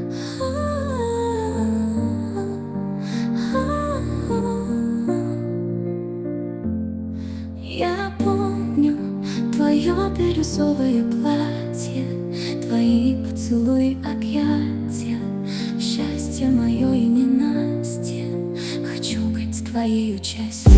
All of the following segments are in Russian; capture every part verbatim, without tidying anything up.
Я помню твое бирюзовое платье, твои поцелуи, объятия, счастье мое и ненастье. Хочу быть твоей частью.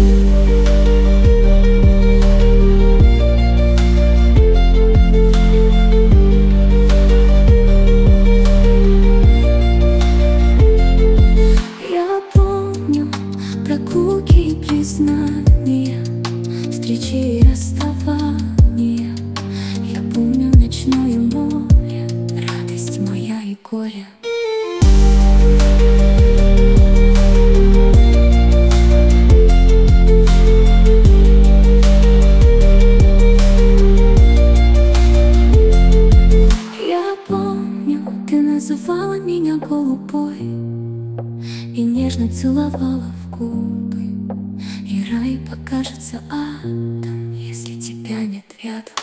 Я помню прогулки и признания, встречи и расставания. Я помню ночное море, радость моя и горе. Я помню, ты называла меня голубой и нежно целовала в губы. И рай покажется адом, если тебя нет рядом.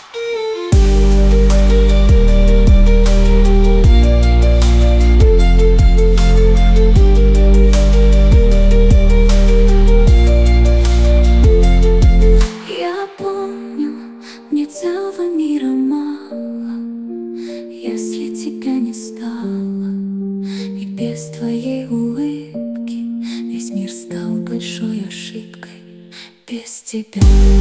Я помню, мне целого мира мало, если тебя не стало. И без твоей улыбки весь мир стал большой ошибкой. Без тебя